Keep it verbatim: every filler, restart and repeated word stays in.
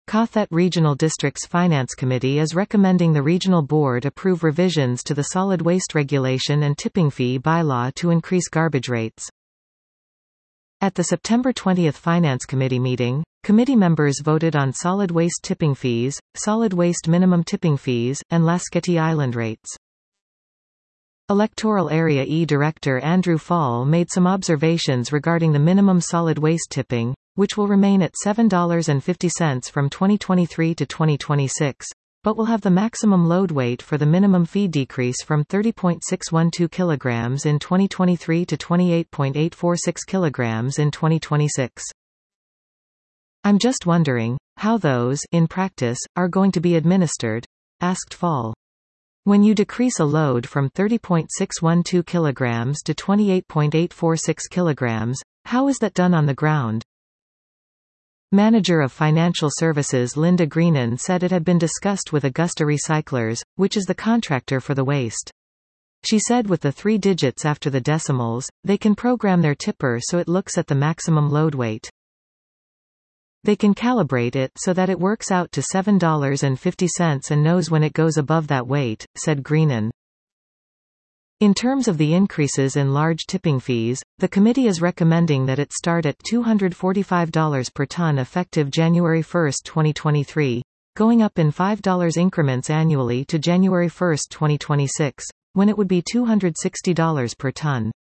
Kathet Regional District's Finance Committee is recommending the Regional Board approve revisions to the solid waste regulation and tipping fee bylaw to increase garbage rates. At the September twentieth Finance Committee meeting, committee members voted on solid waste tipping fees, solid waste minimum tipping fees, and Lasqueti Island rates. Electoral Area E Director Andrew Fall made some observations regarding the minimum solid waste tipping, which will remain at seven dollars and fifty cents from twenty twenty-three to twenty twenty-six, but will have the maximum load weight for the minimum fee decrease from thirty point six one two kilograms in twenty twenty-three to twenty-eight point eight four six kilograms in twenty twenty-six. "I'm just wondering how those, in practice, are going to be administered," asked Fall. "When you decrease a load from thirty point six one two kilograms to twenty-eight point eight four six kilograms, how is that done on the ground?" Manager of Financial Services Linda Greenan said it had been discussed with Augusta Recyclers, which is the contractor for the waste. She said with the three digits after the decimals, they can program their tipper so it looks at the maximum load weight. They can calibrate it so that it works out to seven dollars and fifty cents and knows when it goes above that weight, said Greenan. In terms of the increases in large tipping fees, the committee is recommending that it start at two hundred forty-five dollars per ton effective January first twenty twenty-three, going up in five dollar increments annually to January first twenty twenty-six, when it would be two hundred sixty dollars per ton.